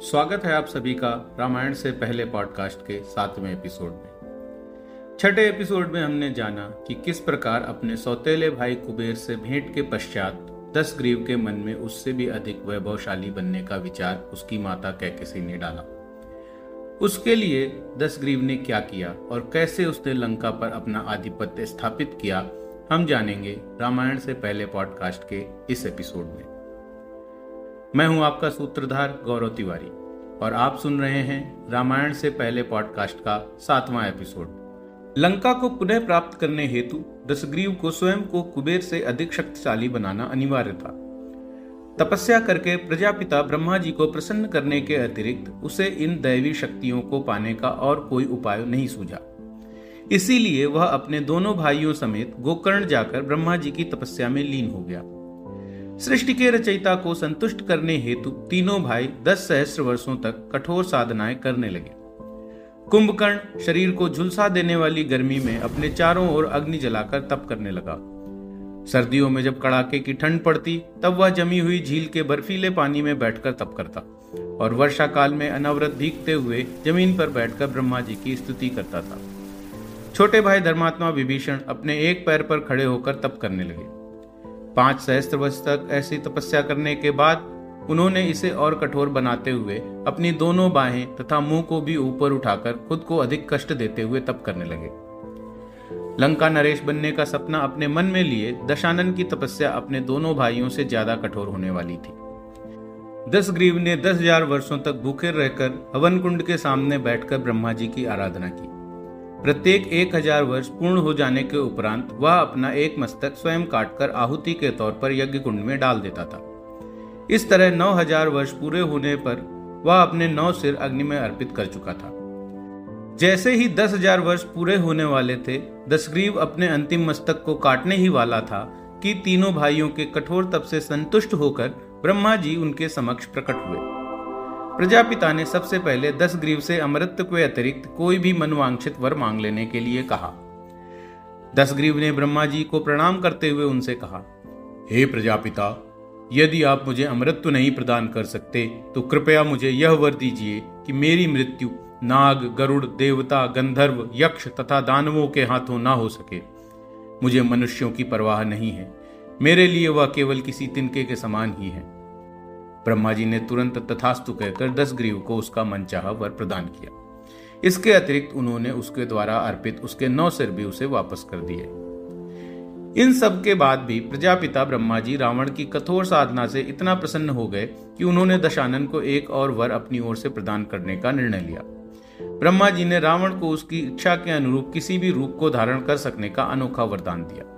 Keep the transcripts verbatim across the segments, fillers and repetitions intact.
स्वागत है आप सभी का रामायण से पहले पॉडकास्ट के सातवें एपिसोड में। छठे एपिसोड में हमने जाना कि किस प्रकार अपने सौतेले भाई कुबेर से भेंट के पश्चात दशग्रीव के मन में उससे भी अधिक वैभवशाली बनने का विचार उसकी माता कैकेयी ने डाला। उसके लिए दशग्रीव ने क्या किया और कैसे उसने लंका पर अपना आधिपत्य स्थापित किया, हम जानेंगे रामायण से पहले पॉडकास्ट के इस एपिसोड में। मैं हूं आपका सूत्रधार गौरव तिवारी और आप सुन रहे हैं रामायण से पहले पॉडकास्ट का सातवां एपिसोड। लंका को पुनः प्राप्त करने हेतु दशग्रीव को स्वयं को कुबेर से अधिक शक्तिशाली बनाना अनिवार्य था। तपस्या करके प्रजापिता ब्रह्मा जी को प्रसन्न करने के अतिरिक्त उसे इन दैवी शक्तियों को पाने का और कोई उपाय नहीं सूझा। इसीलिए वह अपने दोनों भाइयों समेत गोकर्ण जाकर ब्रह्मा जी की तपस्या में लीन हो गया। सृष्टि के रचयिता को संतुष्ट करने हेतु तीनों भाई दस सहस्त्र वर्षों तक कठोर साधनाएं करने लगे। कुंभकर्ण शरीर को झुलसा देने वाली गर्मी में अपने चारों ओर अग्नि जलाकर तप करने लगा। सर्दियों में जब कड़ाके की ठंड पड़ती तब वह जमी हुई झील के बर्फीले पानी में बैठकर तप करता और वर्षा काल में अनवरत भीगते हुए जमीन पर बैठकर ब्रह्मा जी की स्तुति करता था। छोटे भाई धर्मात्मा विभीषण अपने एक पैर पर खड़े होकर तप करने लगे। पांच सहस्त्र वर्ष तक ऐसी तपस्या करने के बाद उन्होंने इसे और कठोर बनाते हुए अपनी दोनों बाहें तथा मुंह को भी ऊपर उठाकर खुद को अधिक कष्ट देते हुए तप करने लगे। लंका नरेश बनने का सपना अपने मन में लिए दशानन की तपस्या अपने दोनों भाइयों से ज्यादा कठोर होने वाली थी। दशग्रीव ने दस हजार वर्षों तक भूखे रहकर हवन कुंड के सामने बैठकर ब्रह्मा जी की आराधना की। प्रत्येक एक हजार वर्ष पूर्ण हो जाने के उपरांत वह अपना एक मस्तक स्वयं काटकर आहुति के तौर पर यज्ञ कुंड में डाल देता था। इस तरह नौ हजार वर्ष पूरे होने पर वह अपने नौ सिर अग्नि में अर्पित कर चुका था। जैसे ही दस हजार वर्ष पूरे होने वाले थे, दशग्रीव अपने अंतिम मस्तक को काटने ही वाला था कि तीनों भाइयों के कठोर तप से संतुष्ट होकर ब्रह्मा जी उनके समक्ष प्रकट हुए। प्रजापिता ने सबसे पहले दशग्रीव से अमृत के अतिरिक्त कोई भी मनवांछित वर मांग लेने के लिए कहा। दशग्रीव ने ब्रह्मा जी को प्रणाम करते हुए उनसे कहा, हे प्रजापिता, यदि आप मुझे अमृत तो नहीं प्रदान कर सकते तो कृपया मुझे यह वर दीजिए कि मेरी मृत्यु नाग, गरुड़, देवता, गंधर्व, यक्ष तथा दानवों के हाथों ना हो सके। मुझे मनुष्यों की परवाह नहीं है, मेरे लिए वह केवल किसी तिनके के समान ही है। ब्रह्मा जी ने तुरंत तथास्तु कहकर दशग्रीव को उसका मनचाहा वर प्रदान किया। इसके अतिरिक्त उन्होंने उसके द्वारा अर्पित उसके नौ सिर भी उसे वापस कर दिए। इन सब के बाद भी प्रजापिता ब्रह्मा जी रावण की कठोर साधना से इतना प्रसन्न हो गए कि उन्होंने दशानन को एक और वर अपनी ओर से प्रदान करने का निर्णय लिया। ब्रह्मा जी ने रावण को उसकी इच्छा के अनुरूप किसी भी रूप को धारण कर सकने का अनोखा वरदान दिया।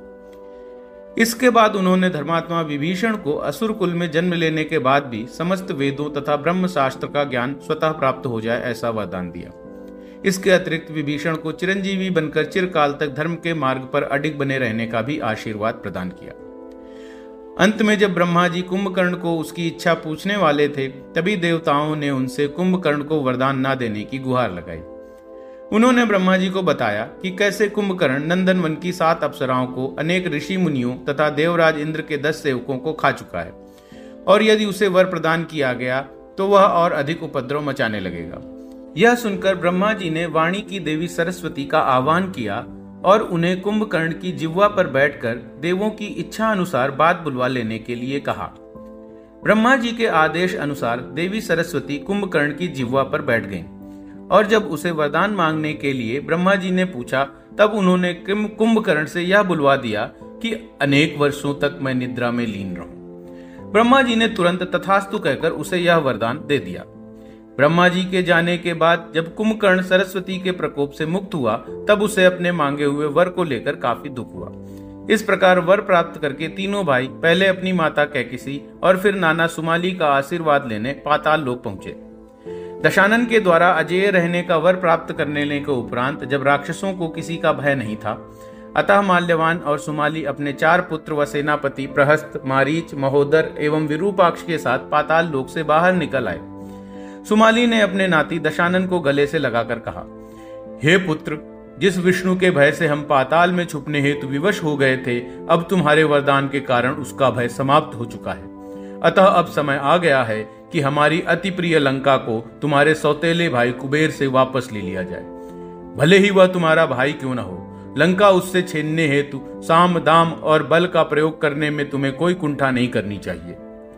इसके बाद उन्होंने धर्मात्मा विभीषण को असुर कुल में जन्म लेने के बाद भी समस्त वेदों तथा ब्रह्म शास्त्र का ज्ञान स्वतः प्राप्त हो जाए ऐसा वरदान दिया। इसके अतिरिक्त विभीषण को चिरंजीवी बनकर चिरकाल तक धर्म के मार्ग पर अडिग बने रहने का भी आशीर्वाद प्रदान किया। अंत में जब ब्रह्मा जी कुंभकर्ण को उसकी इच्छा पूछने वाले थे, तभी देवताओं ने उनसे कुंभकर्ण को वरदान न देने की गुहार लगाई। उन्होंने ब्रह्मा जी को बताया कि कैसे कुंभकर्ण नंदन वन की सात अप्सराओं को, अनेक ऋषि मुनियों तथा देवराज इंद्र के दस सेवकों को खा चुका है और यदि उसे वर प्रदान किया गया तो वह और अधिक उपद्रव मचाने लगेगा। यह सुनकर ब्रह्मा जी ने वाणी की देवी सरस्वती का आह्वान किया और उन्हें कुंभकर्ण की जिह्वा पर बैठकर देवों की इच्छा अनुसार बात बुलवा लेने के लिए कहा। ब्रह्मा जी के आदेश अनुसार देवी सरस्वती कुंभकर्ण की जिह्वा पर बैठ गईं और जब उसे वरदान मांगने के लिए ब्रह्मा जी ने पूछा तब उन्होंने कुंभकर्ण से यह बुलवा दिया कि अनेक वर्षों तक मैं निद्रा में लीन रहूं। ब्रह्मा जी ने तुरंत तथास्तु कहकर उसे यह वरदान दे दिया। ब्रह्मा जी के जाने के बाद जब कुंभकर्ण सरस्वती के प्रकोप से मुक्त हुआ तब उसे अपने मांगे हुए वर को लेकर काफी दुख हुआ। इस प्रकार वर प्राप्त करके तीनों भाई पहले अपनी माता कैकेयी और फिर नाना सुमाली का आशीर्वाद लेने पाताल लोक पहुंचे। दशानन के द्वारा अजेय रहने का वर प्राप्त करने के उपरांत जब राक्षसों को किसी का भय नहीं था, अतः माल्यवान और सुमाली अपने चार पुत्र व सेनापति प्रहस्त, मारीच, महोदर एवं विरूपाक्ष के साथ पाताल लोक से बाहर निकल आए। सुमाली ने अपने नाती दशानन को गले से लगाकर कहा, हे पुत्र, जिस विष्णु के भय से हम पाताल में छुपने हेतु विवश हो गए थे, अब तुम्हारे वरदान के कारण उसका भय समाप्त हो चुका है। अतः अब समय आ गया है कि हमारी अति प्रिय लंका को तुम्हारे सौतेले भाई कुबेर से वापस ले लिया जाए। भले ही वह तुम्हारा भाई क्यों न हो, लंका उससे छीनने हेतु साम दाम और बल का प्रयोग करने में तुम्हें कोई कुंठा नहीं करनी चाहिए।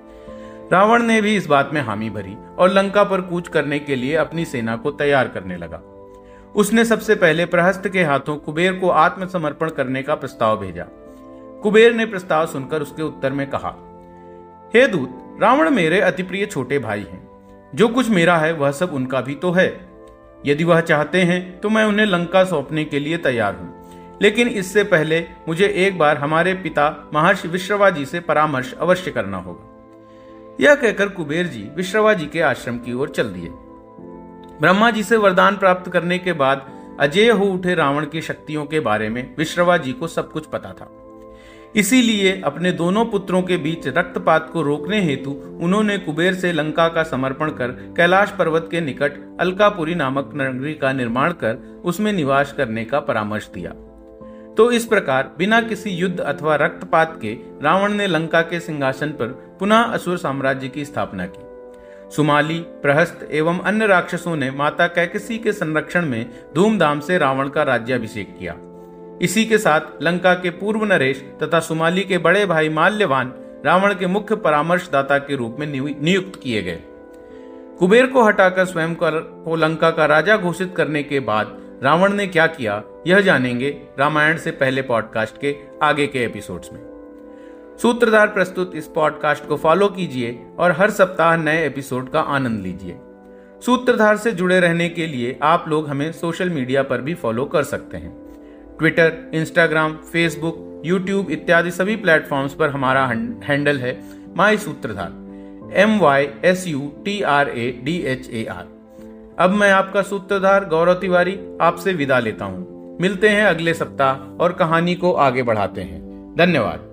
रावण ने भी इस बात में हामी भरी और लंका पर कूच करने के लिए अपनी सेना को तैयार करने लगा। उसने सबसे पहले प्रहस्त के हाथों कुबेर को आत्मसमर्पण करने का प्रस्ताव भेजा। कुबेर ने प्रस्ताव सुनकर उसके उत्तर में कहा, हे दूत, रावण मेरे अति प्रिय छोटे भाई हैं। जो कुछ मेरा है वह सब उनका भी तो है। यदि वह चाहते हैं तो मैं उन्हें लंका सौंपने के लिए तैयार हूं, लेकिन इससे पहले मुझे एक बार हमारे पिता महर्षि विश्रवा जी से परामर्श अवश्य करना होगा। यह कहकर कुबेर जी विश्रवा जी के आश्रम की ओर चल दिए। ब्रह्मा जी से वरदान प्राप्त करने के बाद अजेय हो उठे रावण की शक्तियों के बारे में विश्रवा जी को सब कुछ पता था। इसीलिए अपने दोनों पुत्रों के बीच रक्तपात को रोकने हेतु उन्होंने कुबेर से लंका का समर्पण कर कैलाश पर्वत के निकट अलकापुरी नामक नगरी का निर्माण कर उसमें निवास करने का परामर्श दिया। तो इस प्रकार बिना किसी युद्ध अथवा रक्तपात के रावण ने लंका के सिंहासन पर पुनः असुर साम्राज्य की स्थापना की। सुमाली, प्रहस्त एवं अन्य राक्षसों ने माता कैकसी के संरक्षण में धूमधाम से रावण का राज्याभिषेक किया। इसी के साथ लंका के पूर्व नरेश तथा सुमाली के बड़े भाई माल्यवान रावण के मुख्य परामर्शदाता के रूप में नियुक्त किए गए। कुबेर को हटाकर स्वयं को लंका का राजा घोषित करने के बाद रावण ने क्या किया, यह जानेंगे रामायण से पहले पॉडकास्ट के आगे के एपिसोड्स में। सूत्रधार प्रस्तुत इस पॉडकास्ट को फॉलो कीजिए और हर सप्ताह नए एपिसोड का आनंद लीजिए। सूत्रधार से जुड़े रहने के लिए आप लोग हमें सोशल मीडिया पर भी फॉलो कर सकते हैं। ट्विटर, इंस्टाग्राम, फेसबुक, यूट्यूब इत्यादि सभी प्लेटफॉर्म्स पर हमारा हैंडल है my Sutradhar, M Y S U T R A D H A R. अब मैं आपका सूत्रधार गौरव तिवारी आपसे विदा लेता हूं। मिलते हैं अगले सप्ताह और कहानी को आगे बढ़ाते हैं। धन्यवाद।